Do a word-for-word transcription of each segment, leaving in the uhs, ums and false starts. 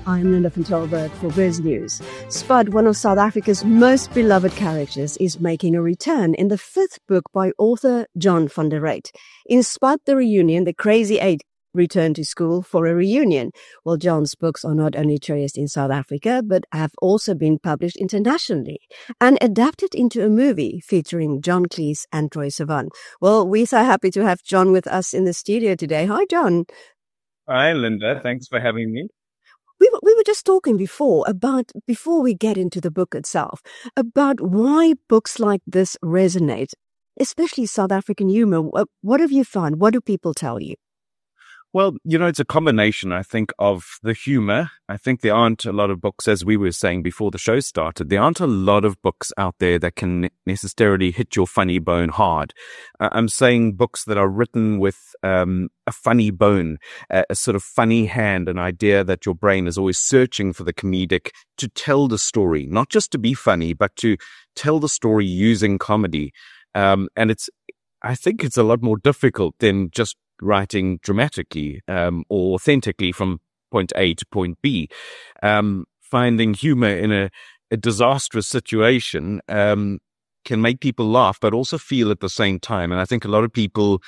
I'm Linda van Tilburg for Viz News. Spud, one of South Africa's most beloved characters, is making a return in the fifth book by author John van der Reet. In Spud the Reunion, the Crazy Eight return to school for a reunion. Well, John's books are not only cherished in South Africa, but have also been published internationally and adapted into a movie featuring John Cleese and Troye Sivan. Well, we're so happy to have John with us in the studio today. Hi, John. Hi, Linda. Thanks for having me. We were, we were just talking before about, before we get into the book itself, about why books like this resonate, especially South African humor. What have you found? What do people tell you? Well, you know, it's a combination, I think, of the humor. I think there aren't a lot of books, as we were saying before the show started, there aren't a lot of books out there that can necessarily hit your funny bone hard. Uh, I'm saying books that are written with um, a funny bone, a, a sort of funny hand, an idea that your brain is always searching for the comedic to tell the story, not just to be funny, but to tell the story using comedy. Um, and it's, I think it's a lot more difficult than just writing dramatically um, or authentically from point A to point B. Um, finding humor in a, a disastrous situation um, can make people laugh, but also feel at the same time. And I think a lot of people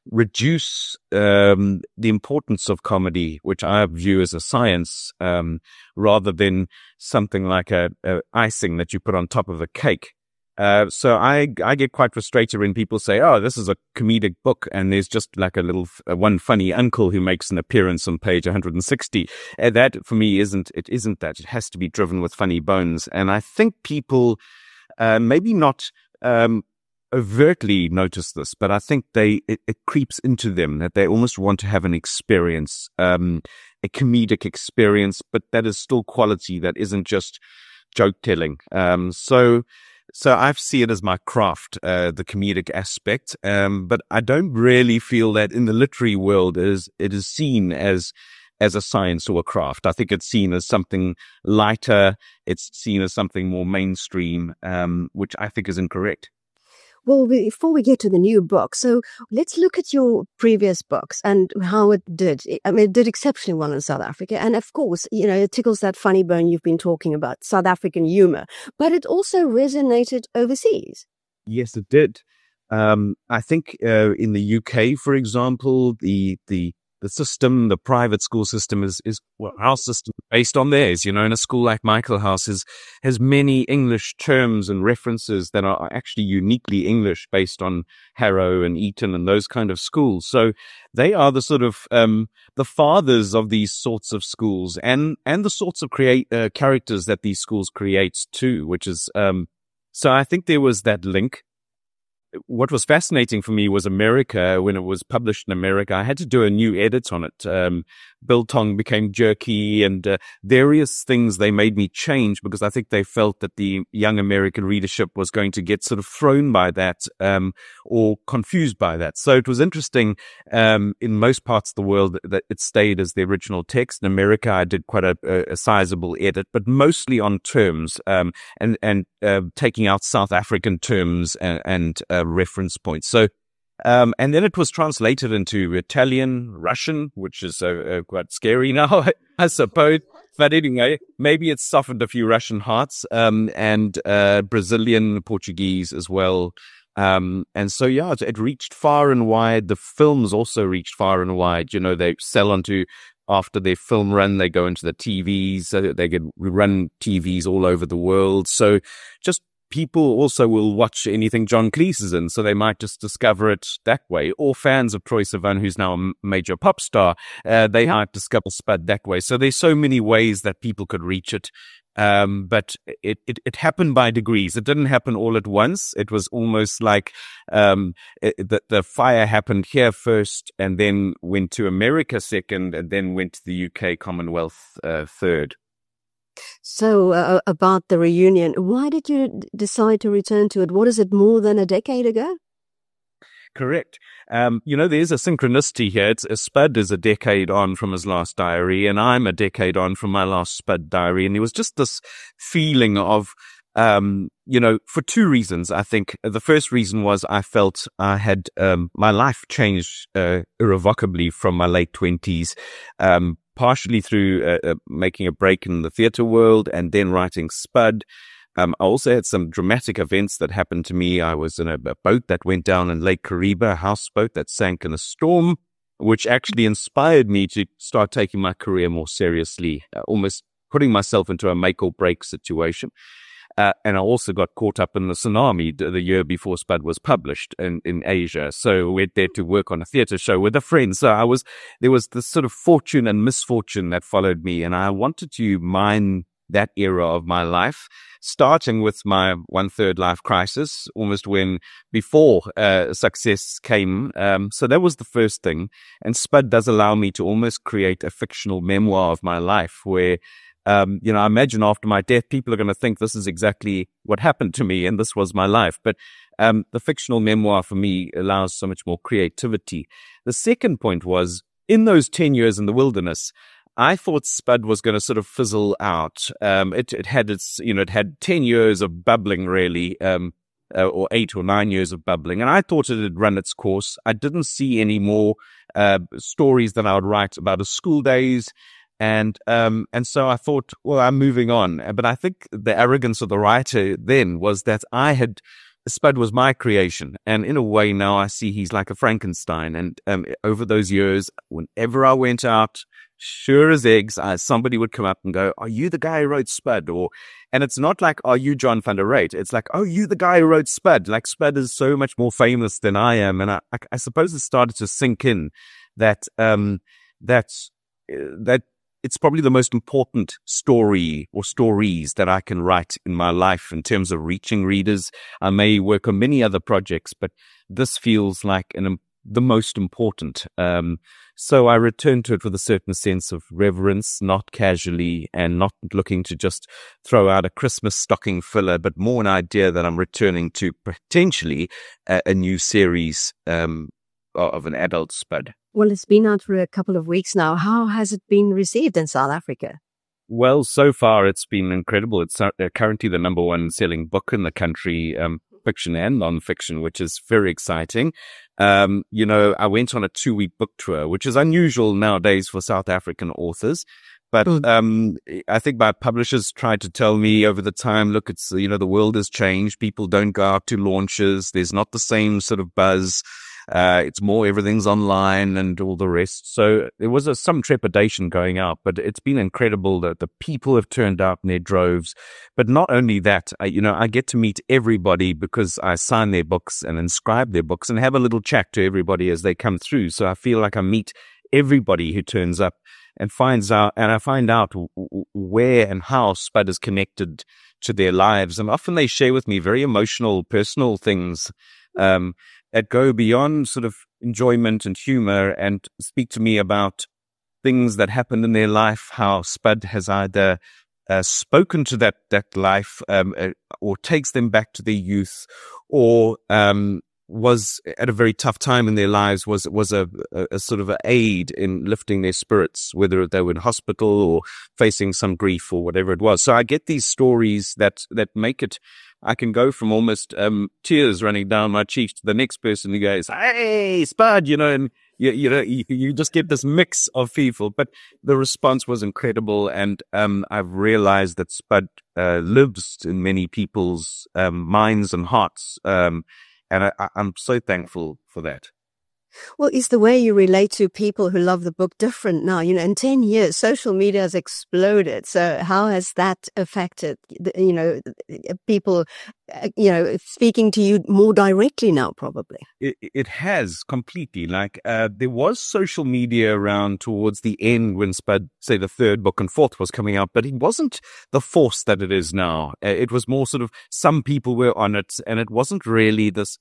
reduce um, the importance of comedy, which I view as a science, um, rather than something like a, a icing that you put on top of a cake. Uh, so I, I get quite frustrated when people say, oh, this is a comedic book, and there's just like a little, uh, one funny uncle who makes an appearance on page one hundred sixty. Uh, that for me isn't, it isn't that. It has to be driven with funny bones. And I think people, uh, maybe not, um, overtly notice this, but I think they, it, it creeps into them that they almost want to have an experience, um, a comedic experience, but that is still quality, that isn't just joke telling. Um, so, So I see it as my craft, uh, the comedic aspect, um, but I don't really feel that in the literary world is it is seen as as a science or a craft. I think it's seen as something lighter. It's seen as something more mainstream, um, which I think is incorrect. Well, before we get to the new book, so let's look at your previous books and how it did. I mean, it did exceptionally well in South Africa. And of course, you know, it tickles that funny bone you've been talking about, South African humor, but it also resonated overseas. Yes, it did. Um, I think uh, in the U K, for example, the the the system, the private school system is, is well, our system based on theirs, you know, and a school like Michael House is, has many English terms and references that are actually uniquely English based on Harrow and Eton and those kind of schools. So they are the sort of, um, the fathers of these sorts of schools and, and the sorts of create, uh, characters that these schools create too, which is, um, so I think there was that link. What was fascinating for me was America. When it was published in America, I had to do a new edit on it. Um, biltong became jerky and uh, various things they made me change because I think they felt that the young American readership was going to get sort of thrown by that um, or confused by that. So it was interesting um, in most parts of the world that it stayed as the original text. In America, I did quite a, a, a sizable edit, but mostly on terms um, and, and uh, taking out South African terms and, and uh, reference points. So, um, and then it was translated into Italian, Russian, which is uh, uh, quite scary now, I suppose. But anyway, maybe it's softened a few Russian hearts, um, and uh, Brazilian, Portuguese as well. Um, and so, yeah, it, it reached far and wide. The films also reached far and wide. You know, they sell onto, after their film run, they go into the T Vs. So they get run T Vs all over the world. So just people also will watch anything John Cleese is in, so they might just discover it that way. Or fans of Troye Sivan, who's now a major pop star, uh, they might discover Spud that way. So there's so many ways that people could reach it. Um, but it, it, it happened by degrees. It didn't happen all at once. It was almost like, um, it, the, the fire happened here first and then went to America second and then went to the U K Commonwealth, uh, third. So uh, about the reunion, why did you d- decide to return to it? What is it, more than a decade ago? Correct. Um, you know, there's a synchronicity here. It's, uh, Spud is a decade on from his last diary, and I'm a decade on from my last Spud diary. And there was just this feeling of, um, you know, for two reasons, I think. The first reason was I felt I had, um, my life changed, uh, irrevocably from my late twenties, um, partially through uh, uh, making a break in the theatre world and then writing Spud. Um, I also had some dramatic events that happened to me. I was in a, a boat that went down in Lake Kariba, a houseboat that sank in a storm, which actually inspired me to start taking my career more seriously, uh, almost putting myself into a make or break situation. Uh, and I also got caught up in the tsunami the, the year before Spud was published in, in Asia. So we went there to work on a theatre show with a friend. So I was, there was this sort of fortune and misfortune that followed me. And I wanted to mine that era of my life, starting with my one third life crisis, almost when before uh, success came. Um, so that was the first thing. And Spud does allow me to almost create a fictional memoir of my life where, Um, you know, I imagine after my death, people are going to think this is exactly what happened to me and this was my life. But um, the fictional memoir for me allows so much more creativity. The second point was, in those ten years in the wilderness, I thought Spud was going to sort of fizzle out. Um, it, it had its, you know, it had ten years of bubbling really, um, uh, or eight or nine years of bubbling. And I thought it had run its course. I didn't see any more uh, stories that I would write about his school days. And um, and so I thought, well, I'm moving on. But I think the arrogance of the writer then was that I had, Spud was my creation. And in a way now I see he's like a Frankenstein. And um, over those years, whenever I went out, sure as eggs, I, somebody would come up and go, are you the guy who wrote Spud? Or, and it's not like, are you John van der Reet? It's like, oh, you the guy who wrote Spud. Like Spud is so much more famous than I am. And I, I, I suppose it started to sink in that, um, that's, uh, that, it's probably the most important story or stories that I can write in my life in terms of reaching readers. I may work on many other projects, but this feels like an, the most important. Um, so I return to it with a certain sense of reverence, not casually and not looking to just throw out a Christmas stocking filler, but more an idea that I'm returning to potentially a, a new series um, of an adult Spud. Well, it's been out for a couple of weeks now. How has it been received in South Africa? Well, so far it's been incredible. It's uh, currently the number one selling book in the country, um, fiction and non-fiction, which is very exciting. Um, you know, I went on a two-week book tour, which is unusual nowadays for South African authors. But um, I think my publishers tried to tell me over the time, look, it's, you know, the world has changed. People don't go out to launches. There's not the same sort of buzz. Uh, it's more everything's online and all the rest. So there was a, some trepidation going out, but it's been incredible that the people have turned out in their droves. But not only that, I, you know, I get to meet everybody because I sign their books and inscribe their books and have a little chat to everybody as they come through. So I feel like I meet everybody who turns up and finds out, and I find out w- w- where and how Spud is connected to their lives. And often they share with me very emotional, personal things, um, that go beyond sort of enjoyment and humor and speak to me about things that happened in their life, how Spud has either uh, spoken to that, that life, um, uh, or takes them back to their youth, or, um, was at a very tough time in their lives, was, was a, a, a sort of an aid in lifting their spirits, whether they were in hospital or facing some grief or whatever it was. So I get these stories that, that make it, I can go from almost um, tears running down my cheeks to the next person who goes, hey, Spud, you know, and you, you know, you, you just get this mix of people. But the response was incredible. And um, I've realized that Spud uh, lives in many people's um, minds and hearts. Um, and I, I'm so thankful for that. Well, is the way you relate to people who love the book different now? You know, in ten years, social media has exploded. So how has that affected, you know, people, you know, speaking to you more directly now, probably? It, it has completely. Like, uh, there was social media around towards the end when Spud, say, the third book and fourth was coming out, but it wasn't the force that it is now. Uh, it was more sort of some people were on it, and it wasn't really this,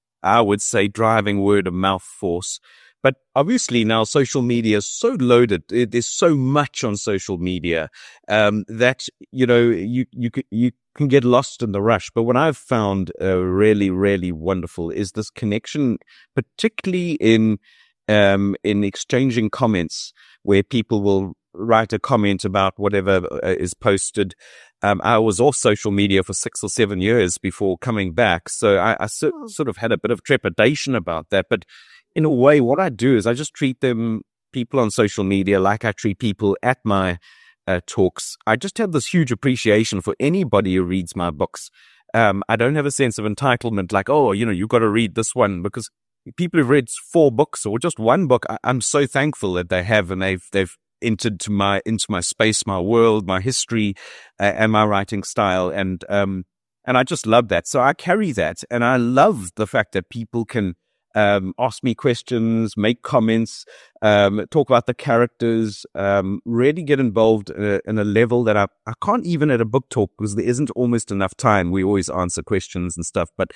I would say, driving word of mouth force. But obviously now social media is so loaded. There's so much on social media um, that, you know, you, you, you can get lost in the rush. But what I've found uh, really, really wonderful is this connection, particularly in, um, in exchanging comments where people will write a comment about whatever uh, is posted. Um, I was off social media for six or seven years before coming back. So I, I so, sort of had a bit of trepidation about that. But in a way, what I do is I just treat them people on social media, like I treat people at my uh, talks, I just have this huge appreciation for anybody who reads my books. Um, I don't have a sense of entitlement like, oh, you know, you've got to read this one, because people who've read four books or just one book, I, I'm so thankful that they have, and they've they've entered to my into my space, my world, my history, uh, and my writing style, and um and I just love that. So I carry that, and I love the fact that people can um ask me questions, make comments, um talk about the characters, um really get involved in a, in a level that I I can't even at a book talk, because there isn't almost enough time. We always answer questions and stuff, but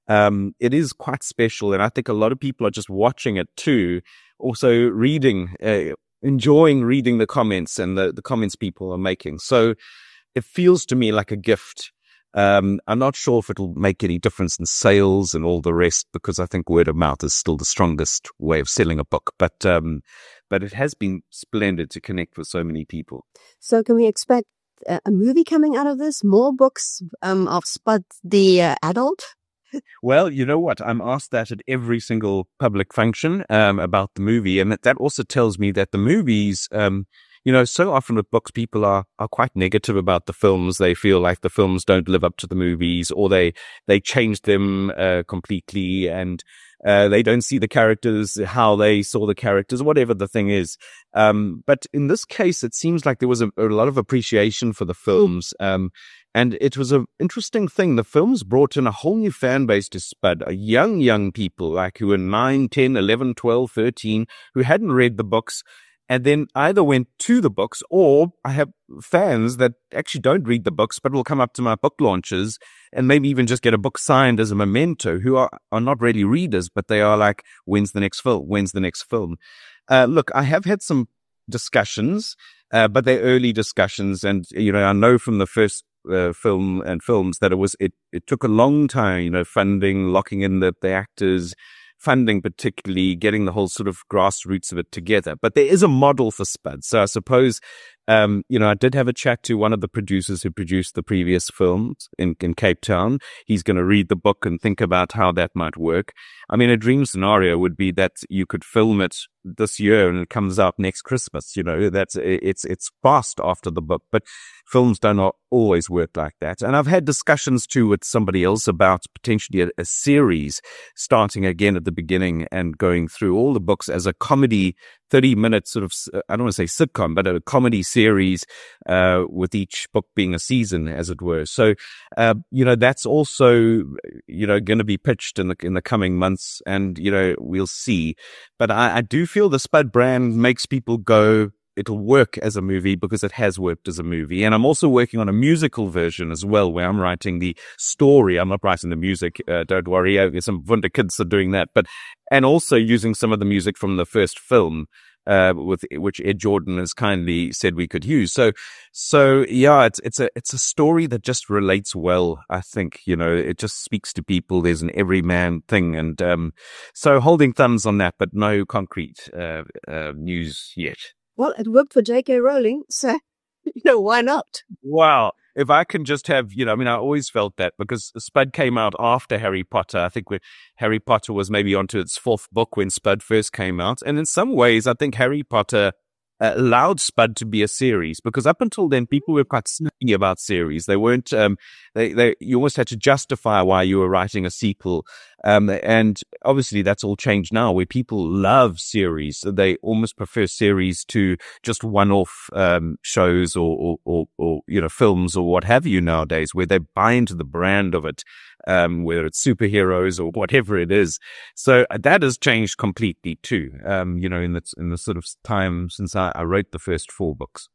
um it is quite special, and I think a lot of people are just watching it too, also reading. Uh, enjoying reading the comments and the, the comments people are making. So it feels to me like a gift. Um, I'm not sure if it'll make any difference in sales and all the rest, because I think word of mouth is still the strongest way of selling a book. But um, but it has been splendid to connect with so many people. So can we expect a, a movie coming out of this? More books um, of Spud the uh, adult? Well, you know what? I'm asked that at every single public function um, about the movie. And that, that also tells me that the movies, um, you know, so often with books, people are, are quite negative about the films. They feel like the films don't live up to the movies, or they, they change them uh, completely, and uh, they don't see the characters how they saw the characters, whatever the thing is. Um, but in this case, it seems like there was a, a lot of appreciation for the films. Um, And it was an interesting thing. The films brought in a whole new fan base to Spud, a young, young people, like who were nine, ten, eleven, twelve, thirteen, who hadn't read the books, and then either went to the books, or I have fans that actually don't read the books, but will come up to my book launches and maybe even just get a book signed as a memento, who are, are not really readers, but they are like, when's the next film? When's the next film? Uh, look, I have had some discussions, uh, but they're early discussions. And, you know, I know from the first Uh, film and films that it was it it took a long time, you know, funding, locking in the, the actors, funding, particularly getting the whole sort of grassroots of it together. But there is a model for Spud. So I suppose, um, you know, I did have a chat to one of the producers who produced the previous films in, in Cape Town. He's going to read the book and think about how that might work. I mean, a dream scenario would be that you could film it this year and it comes out next Christmas. You know, that's, it's, it's fast after the book, but films don't always work like that. And I've had discussions too with somebody else about potentially a, a series starting again at the beginning and going through all the books as a comedy, thirty minute sort of, I don't want to say sitcom, but a comedy series, uh, with each book being a season, as it were. So, uh, you know, that's also, you know, going to be pitched in the, in the coming months, and, you know, we'll see. But I, I do feel the Spud brand makes people go, it'll work as a movie because it has worked as a movie. And I'm also working on a musical version as well, where I'm writing the story. I'm not writing the music. Uh, don't worry. Uh, some Wunder kids are doing that, but, and also using some of the music from the first film, uh, with which Ed Jordan has kindly said we could use. So, so yeah, it's, it's a, it's a story that just relates well. I think, you know, it just speaks to people. There's an everyman thing. And, um, so holding thumbs on that, but no concrete, uh, uh, news yet. Well, it worked for J K Rowling, so, you know, why not? Wow. If I can just have, you know, I mean, I always felt that, because Spud came out after Harry Potter. I think when Harry Potter was maybe onto its fourth book when Spud first came out. And in some ways, I think Harry Potter uh, allowed Spud to be a series, because up until then, people were quite sneaky about series. They weren't, um, they, they, you almost had to justify why you were writing a sequel. Um, and obviously that's all changed now, where people love series. They almost prefer series to just one-off, um, shows or, or, or, or, you know, films or what have you nowadays, where they buy into the brand of it, um, whether it's superheroes or whatever it is. So that has changed completely too, um, you know, in the, in the sort of time since I, I wrote the first four books.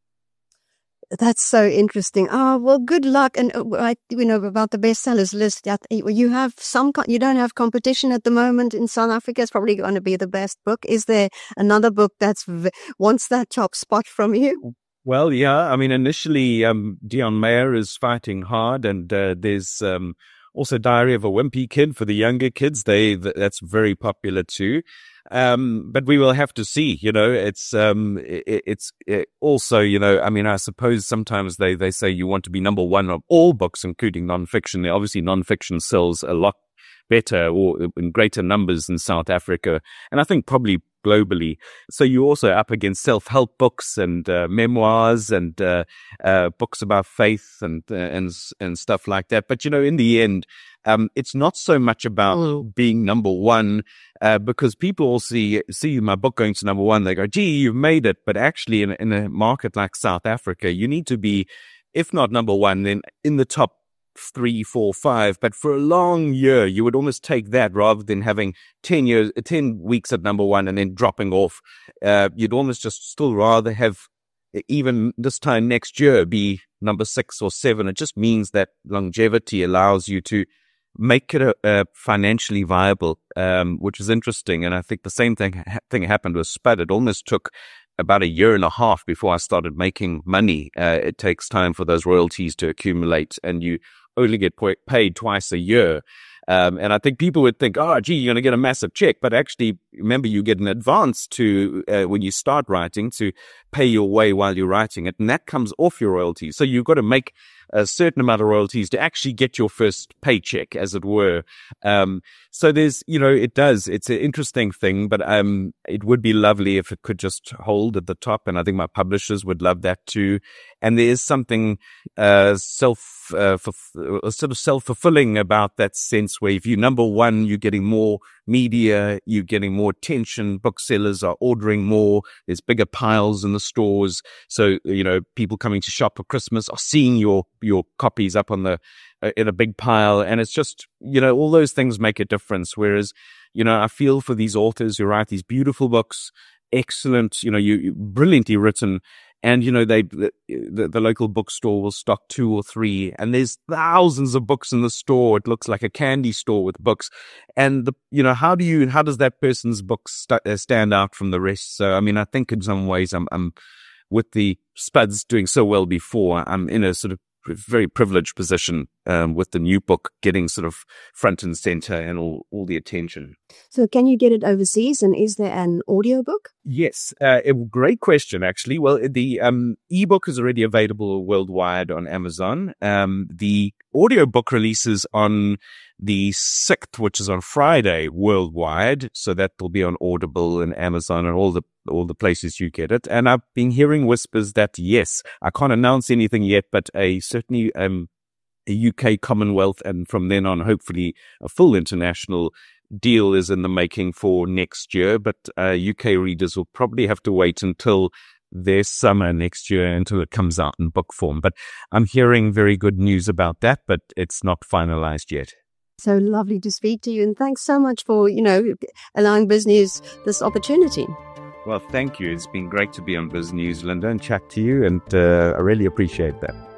That's so interesting. Oh, well, good luck. And uh, I, you know, about the bestsellers list, that you have some, you don't have competition at the moment in South Africa. It's probably going to be the best book. Is there another book that's wants that top spot from you? Well, yeah. I mean, initially, um, Dion Meyer is fighting hard, and uh, there's um, also Diary of a Wimpy Kid for the younger kids. They that's very popular too. Um, but we will have to see, you know, it's, um, it, it's it also, you know, I mean, I suppose sometimes they, they say you want to be number one of all books, including nonfiction. Obviously, nonfiction sells a lot better or in greater numbers in South Africa. And I think probably globally. So you're also up against self-help books and uh, memoirs and uh, uh, books about faith and uh, and and stuff like that. But you know, in the end, um, it's not so much about mm. being number one, uh, because people all see see my book going to number one. They go, "Gee, you've made it." But actually, in, in a market like South Africa, you need to be, if not number one, then in the top three, four, five. But for a long year, you would almost take that rather than having ten years, ten weeks at number one and then dropping off. Uh, you'd almost just still rather have, even this time next year, be number six or seven. It just means that longevity allows you to make it a, a financially viable, um, which is interesting. And I think the same thing ha- thing happened with Spud. It almost took about a year and a half before I started making money. Uh, it takes time for those royalties to accumulate, and you only get paid twice a year. Um, and I think people would think, oh, gee, you're going to get a massive check. But actually, remember, you get an advance to uh, when you start writing to pay your way while you're writing it. And that comes off your royalties. So you've got to make a certain amount of royalties to actually get your first paycheck, as it were. Um, so there's, you know, it does. It's an interesting thing, but um, it would be lovely if it could just hold at the top. And I think my publishers would love that too. And there is something uh, self, uh, for, uh, sort of self-fulfilling about that sense where if you're number one, you're getting more media, you're getting more attention, booksellers are ordering more, there's bigger piles in the stores. So, you know, people coming to shop for Christmas are seeing your, your copies up on the, uh, in a big pile. And it's just, you know, all those things make a difference. Whereas, you know, I feel for these authors who write these beautiful books, excellent, you know, you, you brilliantly written. And, you know, they, the, the, the local bookstore will stock two or three, and there's thousands of books in the store. It looks like a candy store with books. And, the, you know, how do you, how does that person's book st- uh, stand out from the rest? So, I mean, I think in some ways I'm, I'm with the Spuds doing so well before, I'm in a sort of very privileged position um, with the new book getting sort of front and center and all, all the attention. So can you get it overseas, and is there an audiobook? Yes, uh, a great question, actually. Well, the um, ebook is already available worldwide on Amazon. Um, the audiobook releases on the sixth, which is on Friday, worldwide. So that will be on Audible and Amazon and all the all the places you get it. And I've been hearing whispers that, yes, I can't announce anything yet, but a certainly um, a U K Commonwealth, and from then on, hopefully a full international deal is in the making for next year. But uh, U K readers will probably have to wait until their summer next year until it comes out in book form. But I'm hearing very good news about that, but it's not finalized yet. So lovely to speak to you, and thanks so much for, you know, allowing BizNews this opportunity. Well, thank you. It's been great to be on BizNews, Linda, and chat to you, and uh, I really appreciate that.